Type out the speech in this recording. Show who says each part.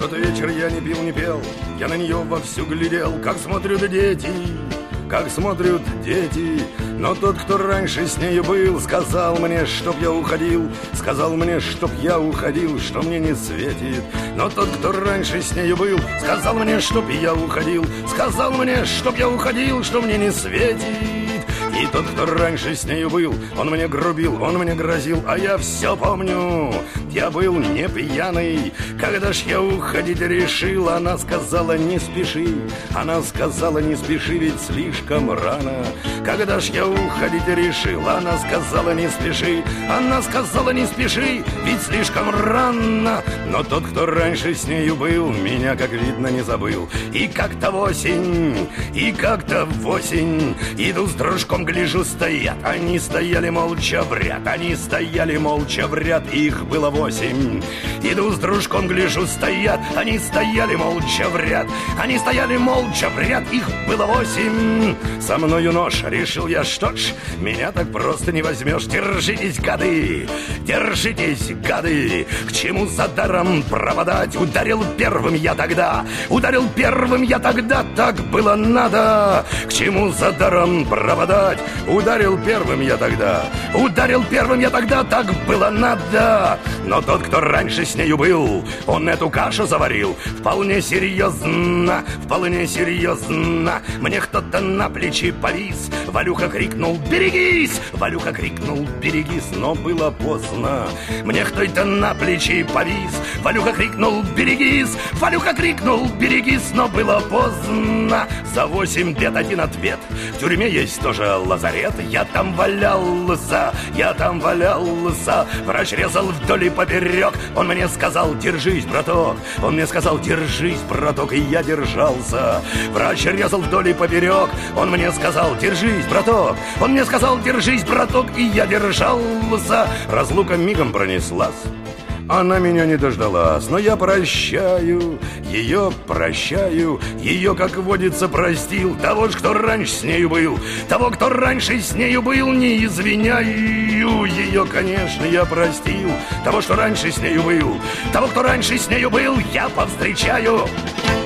Speaker 1: тот вечер я не пил, не пел, я на нее вовсю глядел, как смотрят дети, как смотрят дети. Но тот, кто раньше с нею был, сказал мне, чтоб я уходил, сказал мне, чтоб я уходил, что мне не светит. Но тот, кто раньше с нею был, сказал мне, чтоб я уходил, сказал мне, чтоб я уходил, что мне не светит. И тот, кто раньше с нею был, он мне грубил, он мне грозил, а я все помню. Я был не пьяный, когда ж я уходить решил. Она сказала, не спеши, она сказала, не спеши, ведь слишком рано. Когда ж я уходить решил, она сказала, не спеши, она сказала, не спеши, ведь слишком рано. Но тот, кто раньше с нею был, меня, как видно, не забыл. И как-то в осень, иду с дружком, гляжу, стоят. Они стояли молча в ряд, они стояли молча в ряд, их было 8. Иду с дружком, гляжу, стоят. Они стояли молча в ряд, они стояли молча в ряд, их было 8. Со мною нож, решил я, что ж, меня так просто не возьмешь. Держитесь, гады, держитесь, гады. К чему за даром пропадать? Ударил первым я тогда, ударил первым я тогда, так было надо. К чему за даром пропадать? Ударил первым я тогда, ударил первым я тогда, так было надо. Но тот, кто раньше с нею был, он эту кашу заварил вполне серьезно, вполне серьезно. Мне кто-то на плечи повис, Валюха крикнул, берегись, Валюха крикнул, берегись, но было поздно. Мне кто-то на плечи повис, Валюха крикнул, берегись, Валюха крикнул, берегись, но было поздно. За 8 бед один ответ, в тюрьме есть тоже лазарет. Я там валялся, я там валялся. Врач резал вдоль и поперек. Он мне сказал, держись, браток. Он мне сказал, держись, браток, и я держался. Врач резал вдоль и поперек. Он мне сказал, держись, браток. Он мне сказал, держись, браток, и я держался. Разлука мигом пронеслась. Она меня не дождалась, но я прощаю, ее, как водится, простил. Того ж, кто раньше с нею был, того, кто раньше с нею был, не извиняю. Ее, конечно, я простил. Того, что раньше с нею был, того, кто раньше с нею был, я повстречаю.